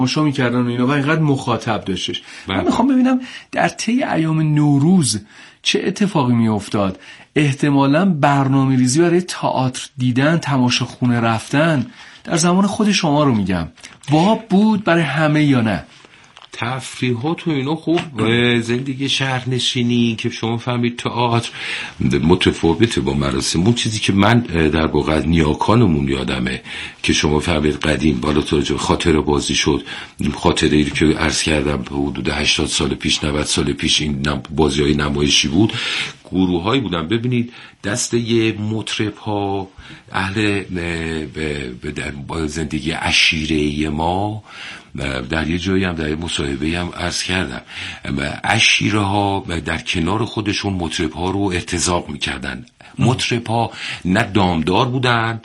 تماشا می‌کردن و اینا و اینقدر مخاطب داشتش. من میخوام ببینم در طی ایام نوروز چه اتفاقی میافتاد. احتمالاً برنامه‌ریزی برای تئاتر دیدن، تماشاخونه رفتن در زمان خود شما رو میگم، باب بود برای همه یا نه؟ تفریحات و اینا خوب، زندگی شهرنشینی که شما فهمید تئاتر متفاوته با مراسم. اون چیزی که من در واقع نیاکانمون یادمه که شما فهمید قدیم بالا تو خاطره بازی شد، خاطره ای که عرض کردم حدود 80 سال پیش 90 سال پیش این بازی‌های نمایشی بود، گروه‌هایی بودن. ببینید دسته مطرب ها اهل زندگی عشیره ما، در یه جایی هم در یه مصاحبه هم عرض کردم، عشیره ها در کنار خودشون مطرب ها رو ارتزاق میکردن. مطرب ها نه دامدار بودن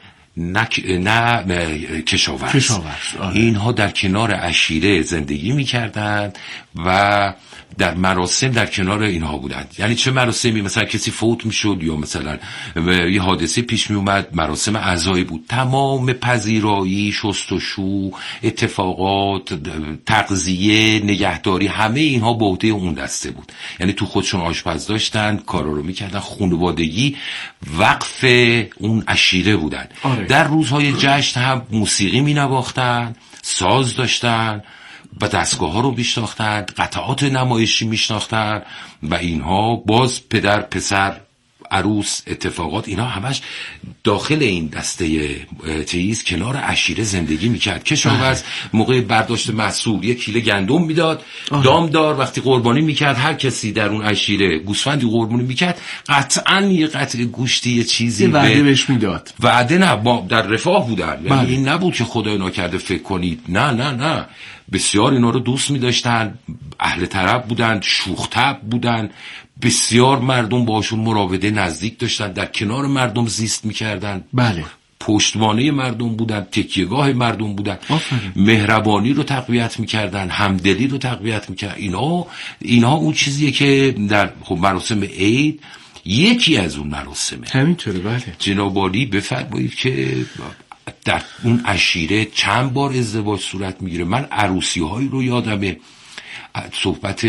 نه کشاورز. اینها در کنار عشیره زندگی میکردن و در مراسم در کنار اینها بودند. یعنی چه مراسمی؟ مثلا کسی فوت میشد یا مثلا یه حادثه پیش می اومد، مراسم عزایی بود، تمام پذیرایی، شستشو، اتفاقات، تغذیه، نگهداری، همه اینها به عهده اون دسته بود. یعنی تو خودشون آشپز داشتن، کارا رو میکردن، خانوادگی وقف اون عشیره بودن. در روزهای جشن هم موسیقی مینواختن، ساز داشتن و دستگاه ها رو میشناختن، قطعات نمایشی میشناختن و اینها باز پدر پسر عروس اتفاقات اینا همش داخل این دسته چیز کنار عشیره زندگی میکرد. کشاورز موقع برداشت محصول 1 کیلو گندم میداد، دامدار وقتی قربانی میکرد، هر کسی در اون عشیره گوسفندی قربانی میکرد قطعاً یه قطعه گوشتی یه چیزی وعده بهش میداد. وعده نه، با در رفاه بودن. یعنی این نبود که خدای ناکرده فکر کنید، نه بسیار اینا رو دوست می‌داشتن، اهل طرب بودن، شوخ طبع بودن، بسیار مردم باشون مراوده نزدیک داشتن، در کنار مردم زیست می‌کردن. بله، پشتوانه مردم بودن، تکیهگاه مردم بودن. مهربانی رو تقویت می‌کردن، همدلی رو تقویت می‌کردن. اینا اون چیزیه که در مراسم عید یکی از اون مراسمه. همینطوره. بله جناب عالی بفرمایید که در اون عشیره چند بار ازدواج صورت میگیره. من عروسی هایی رو یادمه، صحبت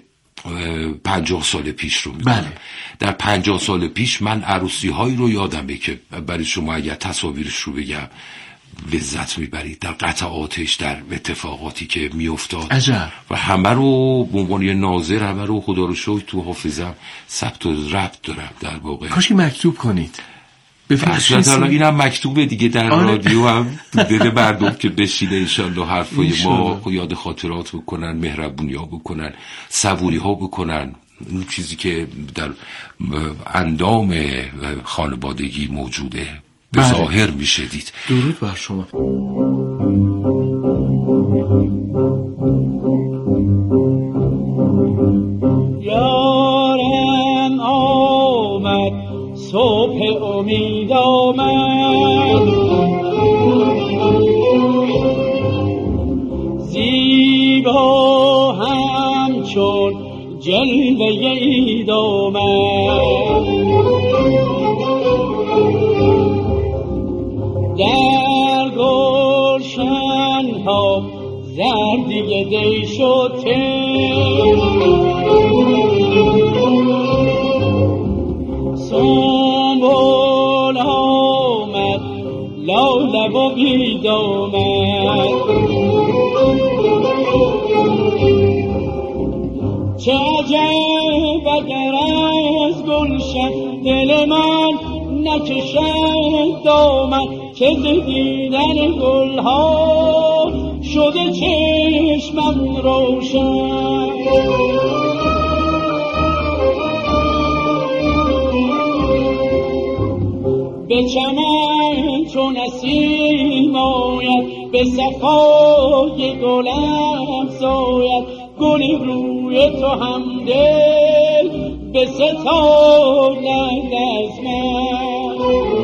50 سال پیش رو میکنم. بله. در 50 سال پیش من عروسی هایی رو یادمه که برای شما اگر تصاویرش رو بگم لذت میبرید، در قطعاتش، در اتفاقاتی که میافتاد. عجب. و همه رو به عنوان ناظر همه رو خدا رو شکر تو حافظم ثبت و ضبط دارم. در واقع کاش مکتوب کنید. اصلا اینم مکتوبه دیگه، در رادیو هم دل مردم که بشینه انشالله حرفای ما یاد خاطرات بکنن، مهربونی ها بکنن، صبوری ها بکنن، اون چیزی که در اندام خانوادگی موجوده به ظاهر میشه دید. درود بر شما. یارم آمد، صبح امید آمد، زیبا همچون جلوه عید آمد، در گلشن ها زردی دی شد، سنبل آمد، لاله و بید آمد، چه عجب اگر از گلشن دل من نکشد دامن، که دیدن گلها شده چشمم روشن. به چمن چون نسیم آید، به صفای گل افزاید، گل روی تو هم دل به ستاند از من.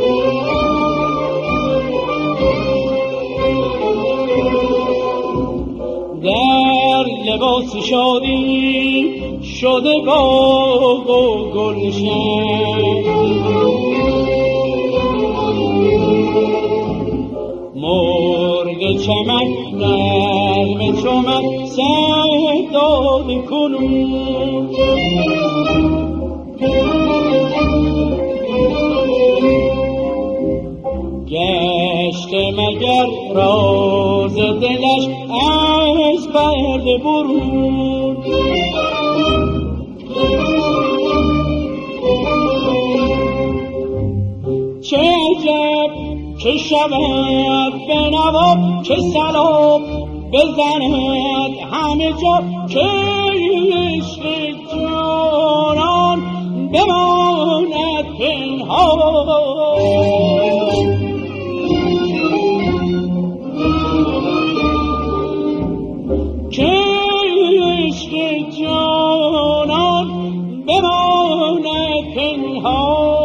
در لباس شادی شده باغ و گلشن، مرغ چمن نغمه چمن سر داد کنون گشته مگر راز دلش از پرده برون چه عجب که شود به نوا که سلام بزند همه جا که عشق جانان بماند پنهان که عشق جانان بماند پنهان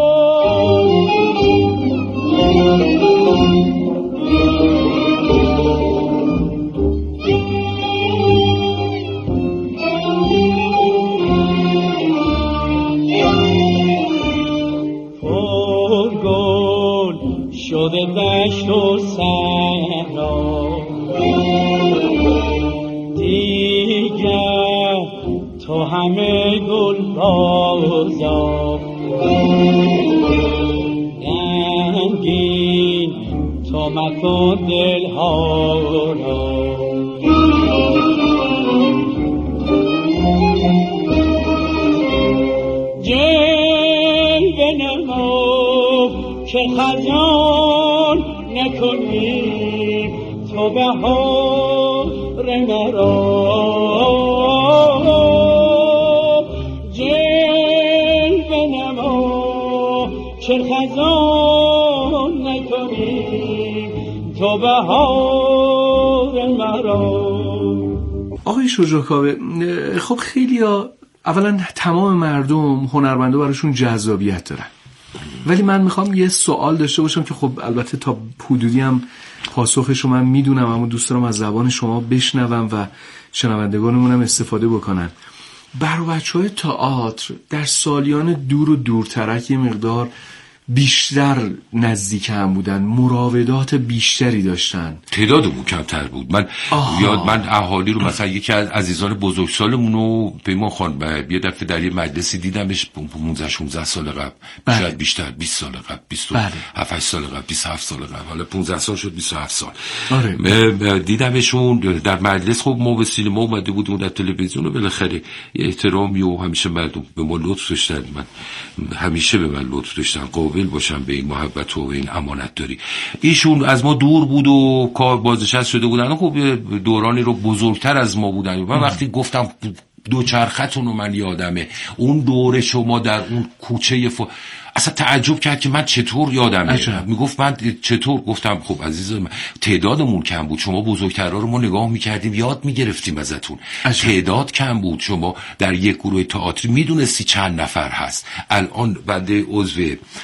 شده دشت و صحرا دیگر تو همه گل بازا غمگین تو مکن دلها را جلوه نما که خزان نکنی تو بهار مرا جلوه نما که خزان نکنی تو بهار مرا. آقای شجاع‌کاوه، خب خیلیا اولا تمام مردم هنرمندا براشون جذابیت دارن، ولی من میخوام یه سوال داشته باشم که خب البته تا حدودی هم پاسخش رو من میدونم، اما دوست دارم از زبان شما بشنوم و شنوندگانمون هم استفاده بکنن. برای بچه‌های تئاتر در سالیان دور و دورترک یه مقدار بیشتر نزدیک هم بودن، مراودات بیشتری داشتن، تعدادمون کمتر بود. من اهالی رو مثلا یکی از عزیزان بزرگسالمون رو پیمان خان یه دفعه در یه مجلسی دیدمش 15-16 سال قبل، شاید بیشتر 20 سال قبل، 27 سال قبل، 27 سال قبل، حالا 15 سال شد 27 سال. آره. دیدمشون در مجلس. خب ما وسیله ما اومده بودیم در تلویزیون و بالاخره یه احترامی و همیشه مردم به ما لطف داشتن، من همیشه به من لطف داشتن، قابل باشم به این محبت و این امانت داری. ایشون از ما دور بود و کار بازنشسته شده بودن، خب دورانی رو بزرگتر از ما بودن. من وقتی گفتم دوچرختون رو من یادمه، اون دوره شما در اون کوچه اصلا تعجب کرد که من چطور یادمه. میگفت من چطور؟ گفتم خب عزیزم تعدادمون کم بود، شما بزرگترها رو ما نگاه میکردیم یاد میگرفتیم ازتون. تعداد کم بود، شما در یک گروه تئاتری میدونستی چند نفر هست. الان بنده عضو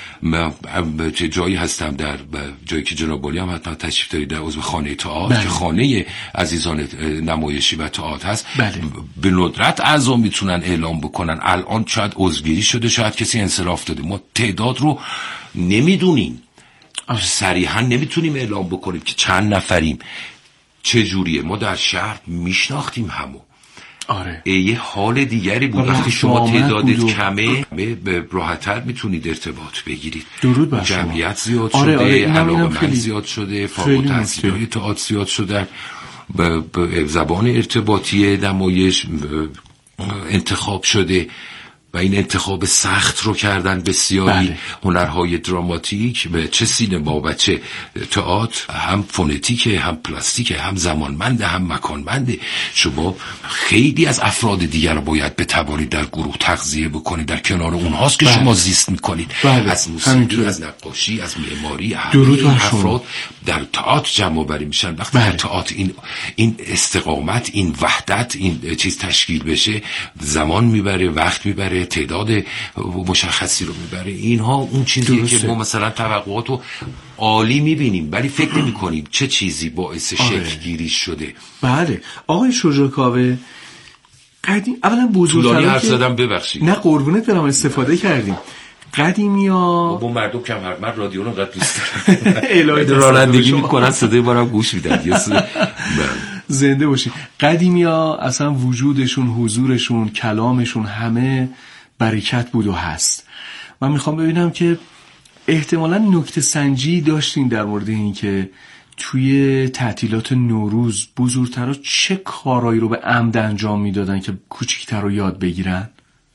جایی هستم، در جایی که جناب عالی هم حتما تشریف دارید، در عضو خانه تئاتر که خانه عزیزان نمایشی و تئاتر هست. به ندرت اعضا میتونن اعلام بکنن. الان شاید عضوگیری شده، شاید کسی انصراف داده، ما تعداد رو نمیدونیم، صریحا نمیتونیم اعلام بکنیم که چند نفریم. چه جوریه؟ ما در شهر میشناختیم همو. آره. یه حال دیگری بود. وقتی شما تعدادت کمه به راحت‌تر میتونید ارتباط بگیرید. درود بر شما. جمعیت زیاد شده، علاقه‌مند زیاد شده، فارغ التحصیلای تئاتر زیاد شده، به زبان ارتباطی نمایش انتخاب شده و این انتخاب سخت رو کردن بسیاری. هنرهای دراماتیک، چه سینما و چه تئاتر، هم فونتیکه، هم پلاستیکه، هم زمانمنده، هم مکانمنده. شما خیلی از افراد دیگر رو باید بتوانید در گروه تغذیه بکنید، در کنار اونهاست که شما زیست میکنید. از موسیقی، از نقاشی، از معماری، افراد در تئاتر جمع آوری میشن. وقتی در تئاتر این استقامت، این وحدت، این چیز تشکیل بشه، زمان میبره، وقت میبره، تعداد مشخصی رو میبره. اینها اون چیزیه که ما مثلا توقعاتو عالی میبینیم ولی فکر نمی کنیم چه چیزی باعث شکل گیری شده. بله آقای شجاع‌کاوه، اولا بزرگترها حرف زدم، ببخشید. نه قربونت برم، استفاده کردیم. قدیمی‌ها با مردم کم حرف، من رادیو رو انقدر دوست دارم رانندگی میکنن صدای بارم گوش میدن. زنده باشی. قدیمی‌ها اصلا وجودشون، حضورشون، کلامشون همه برکت بود و هست. من میخوام ببینم که احتمالاً نکته سنجی داشتین در مورد این که توی تعطیلات نوروز بزرگترها چه کارایی رو به عمد انجام میدادن که کوچیک‌تر رو یاد بگیرن؟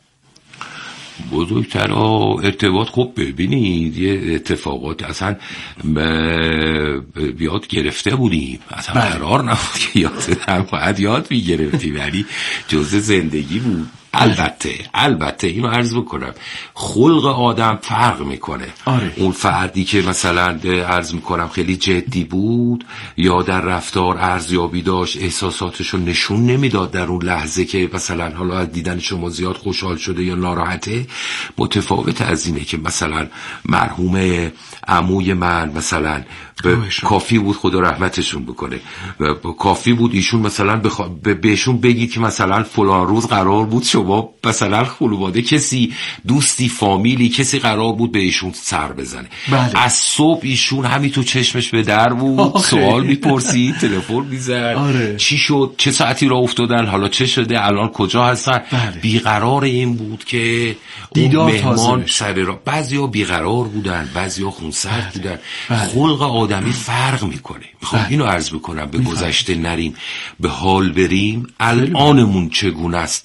بزرگترها ارتباط خوب ببینید یه اتفاقات اصلا یاد گرفته بودیم، اصلا قرار نبود که باید یاد میگرفتیم، ولی جزء زندگی بود. البته اینو عرض بکنم، خلق آدم فرق میکنه. اون فردی که مثلا عرض میکنم خیلی جدی بود یا در رفتار ارزیابی داشت، احساساتشو نشون نمیداد در اون لحظه که مثلا حالا از دیدن شما زیاد خوشحال شده یا ناراحته، متفاوت از اینه که مثلا مرحوم عموی من مثلا کافی بود، خدا رحمتشون بکنه، کافی بود ایشون مثلا بهشون بگید که مثلا فلان روز قرار بود شما مثلا خانواده کسی دوستی فامیلی کسی قرار بود به ایشون سر بزنه. از صبح ایشون همین تو چشمش به در بود، سوال میپرسید، تلفن میزد، چی شد، چه ساعتی را افتادن، حالا چه شده، الان کجا هستن. بیقرار این بود که دیدار مهمان سر را، بعضیا بیقرار بودن، بعضیا خونسرد بودن. خلق آدمی فرق میکنه. میخوام اینو عرض بکنم، به گذشته نریم، به حال بریم. الانمون چگونه است،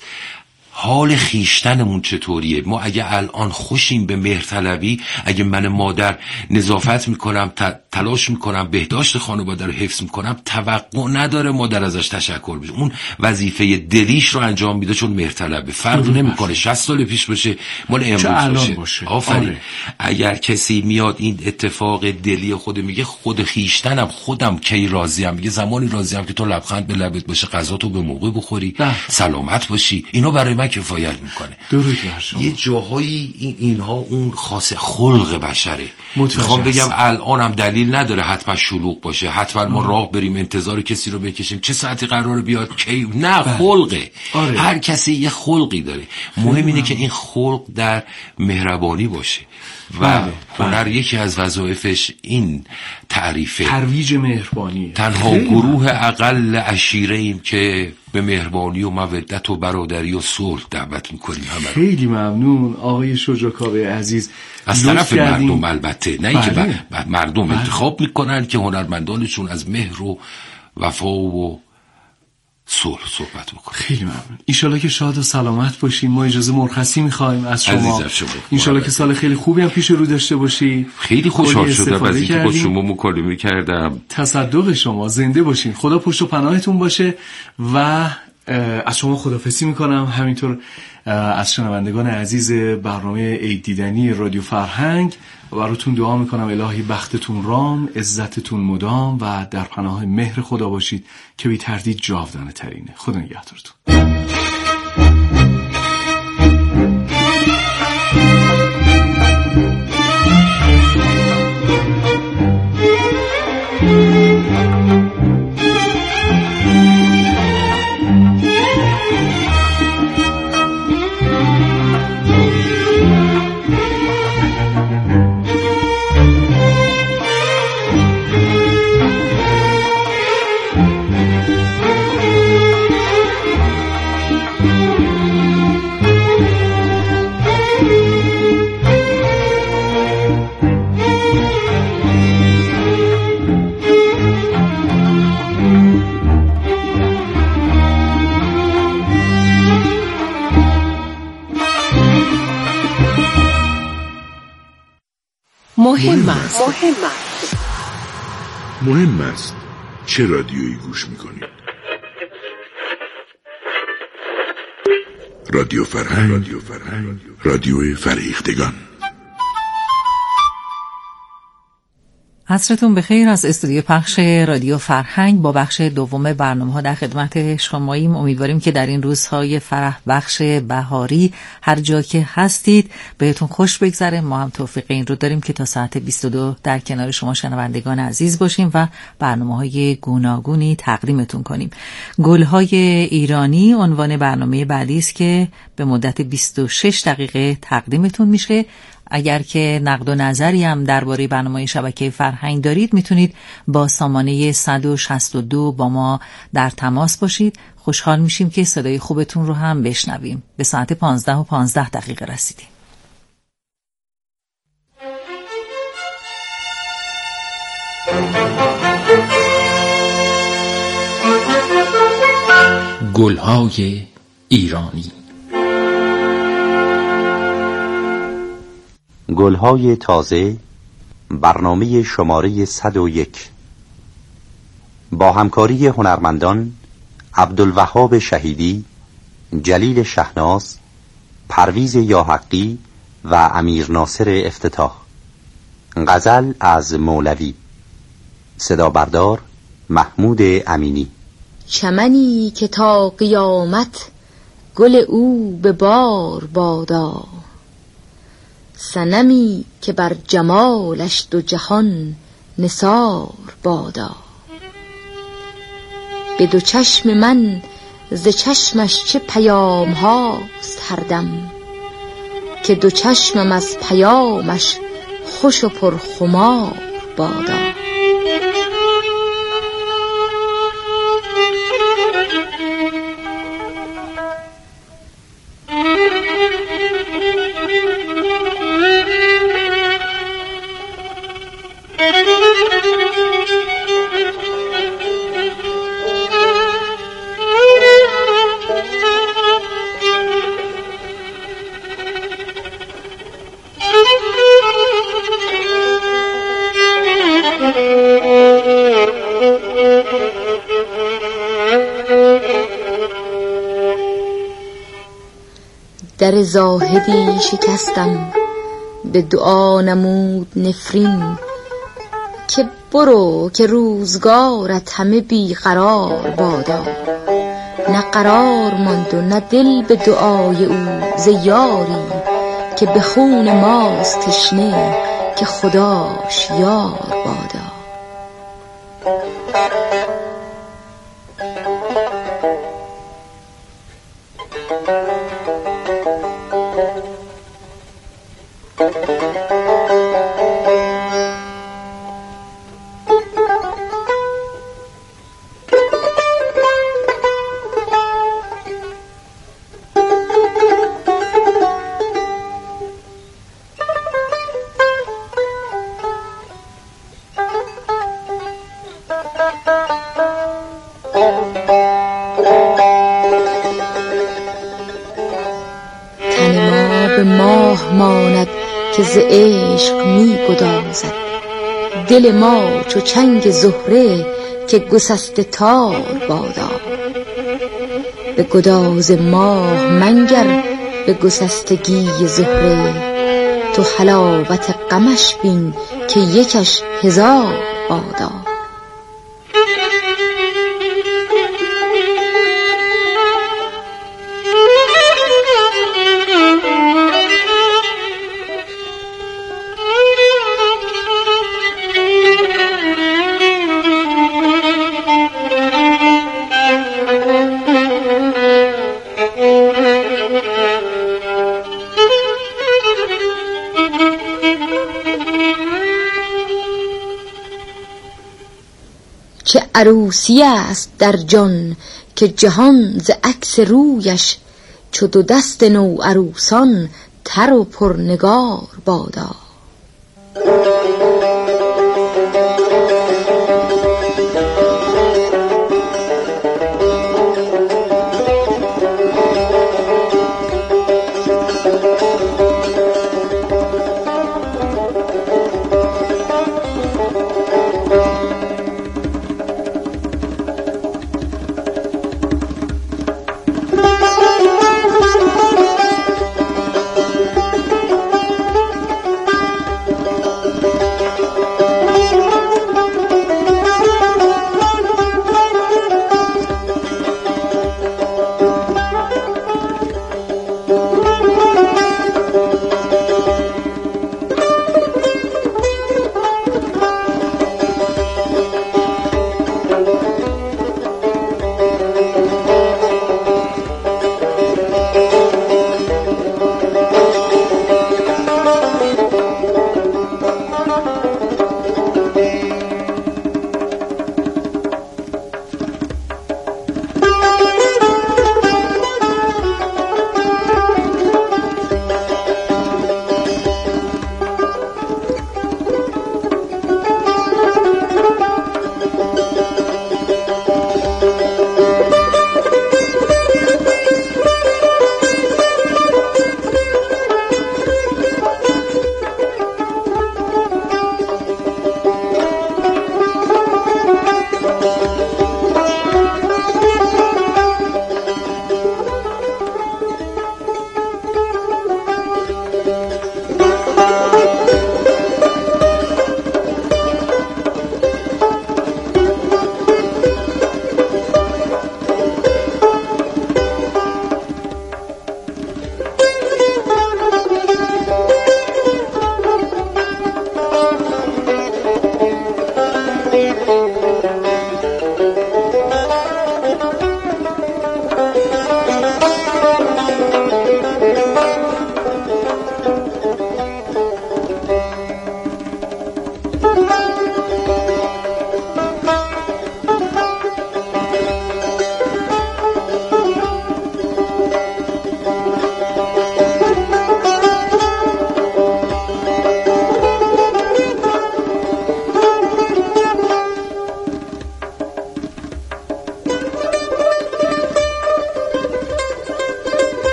حال خیشتنمون چطوریه؟ ما اگه الان خوشیم به مهرطلبی، اگه من مادر نظافت میکنم، تلاش میکنم بهداشت خانواده رو حفظ میکنم، توقع نداره مادر ازش تشکر بشه، اون وظیفه دلیش رو انجام میده چون مهرطلبه. فرق نمیکنه 60 سال پیش باشه مال امروز باشه. آفرین. اگر کسی میاد این اتفاق دلی خود میگه خود خیشتنم، خودم کی راضیم، میگه زمانی راضیم که تو لبخند به لبت باشه، غذا تو به موقع بخوری، سلامت باشی، اینو برای من کفایت میکنه. یه جاهایی اینها اون خاص خلق بشره. میخوام بگم الانم دلیل نداره حتما شلوغ باشه، حتما ما راه بریم انتظار کسی رو بکشیم چه ساعتی قراره بیاد کی، نه خلقه. هر کسی یه خلقی داره. مهم اینه که این خلق در مهربانی باشه و هنر یکی از وظایفش این تعریفه، ترویج مهربانی. تنها گروه اقل عشیره ایم که به مهربانی و مودت و برادری و صلح دعوت میکنیم. خیلی ممنون آقای شجاع‌کاوه عزیز. از طرف مردم البته، نه اینکه مردم انتخاب میکنن که هنرمندانشون از مهر و وفا و صلح صحبت بکنه. خیلی ممنون. ایشالا که شاد و سلامت باشین. ما اجازه مرخصی میخوایم از شما. ایشالا که سال خیلی خوبی هم پیش رو داشته باشی. خیلی خوشحال شدم از اینکه با شما مکالمه کردم. تصدق شما. زنده باشین. خدا پشت و پناهتون باشه و از شما خداحافظی میکنم. همینطور از شنوندگان عزیز برنامه عید دیدنی رادیو فرهنگ براتون دعا میکنم الهی بختتون رام، عزتتون مدام و در پناه مهر خدا باشید که بی تردید جاودانه ترینه. خدا نگهدارتون. مهم است چه رادیویی گوش میکنید. رادیو فرهنگ، رادیو فرهیختگان. عصرتون بخیر. از استودیو پخش رادیو فرهنگ با بخش دوم برنامه‌ها در خدمت شماییم. امیدواریم که در این روزهای فرح بخش بهاری هر جا که هستید بهتون خوش بگذره. ما هم توفیق این رو داریم که تا ساعت 22 در کنار شما شنوندگان عزیز باشیم و برنامه‌های گوناگونی تقدیمتون کنیم. گل‌های ایرانی عنوان برنامه بعدی است که به مدت 26 دقیقه تقدیمتون میشه اگر که نقد و نظری هم درباره برنامه شبکه فرهنگ دارید میتونید با سامانه 162 با ما در تماس باشید. خوشحال میشیم که صدای خوبتون رو هم بشنویم. به ساعت 15:15 رسیدیم. گلهای ایرانی. گلهای تازه، برنامه شماره 101 با همکاری هنرمندان عبدالوهاب شهیدی، جلیل شهناز، پرویز یاحقی و امیر ناصر افتتاح. غزل از مولوی. صدا بردار محمود امینی. چمنی که تا قیامت گل او به بار بادا، صنمی که بر جمالش دو جهان نثار بادا. به دو چشم من ز چشمش چه پیام هاست هر دم، که دو چشمم از پیامش خوش و پرخمار بادا. در زاهدی شکستم به دعا نمود نفرین، که برو که روزگارت همه بیقرار بادا. نه قرار ماند و نه دل به دعای او ز یاری، که به خون ماست تشنه که خداش یار بادا. تن ما به ماه ماند که ز عشق می گدازد، دل ما چو چنگ زهره که گسسته تار بادا. به گداز ماه منگر به گسستگی زهره، تو حلاوت غمش بین که یکش هزار بادا. چه عروسی است در جان که جهان ز عکس رویش، چو دو دست نو عروسان تر و پرنگار بادا.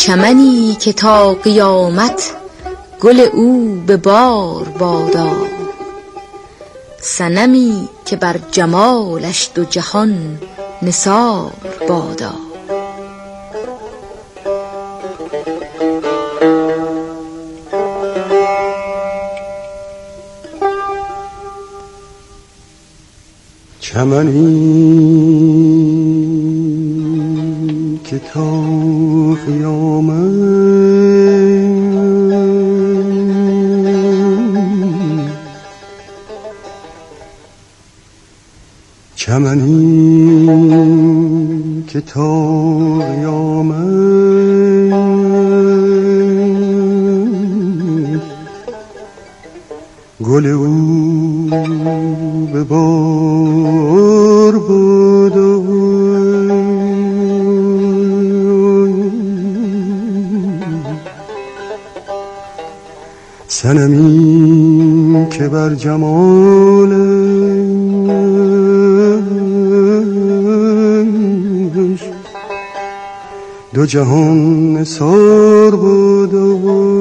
چمنی که تا قیامت گل او به بار بادا، صنمی که بر جمالش دو جهان نثار بادا. چمنی که تا قیامت چمنی که تا قیامت گل او به بار بادا، صنمی که بر جمالش دو جهان نثار بادا.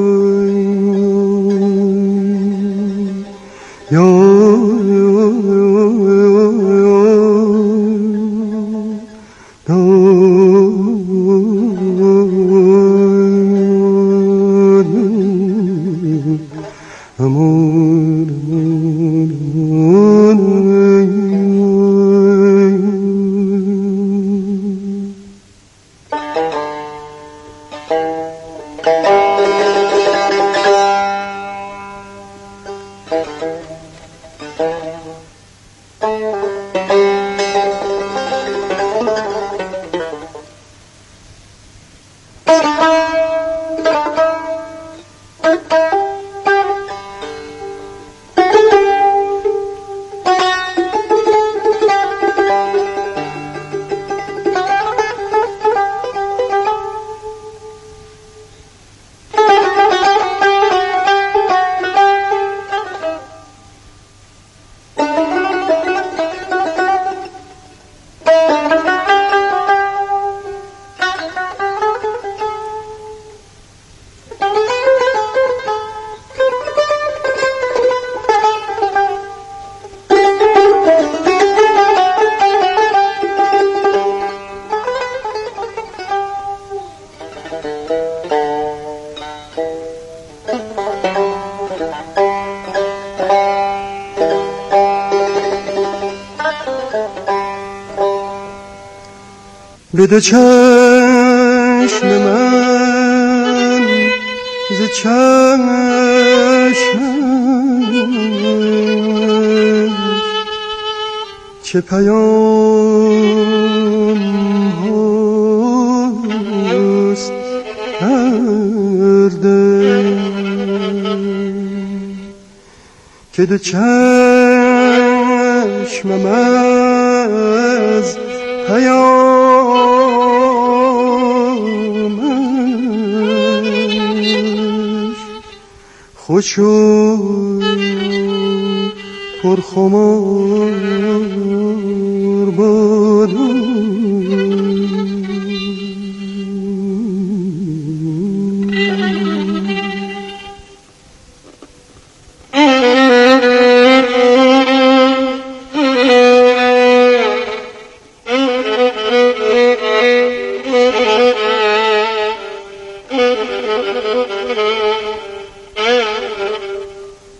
به دو چشم من ز چشمش چه پیام هاست کرده که دو چشمم از پیامش خوش و پرخمار بادا.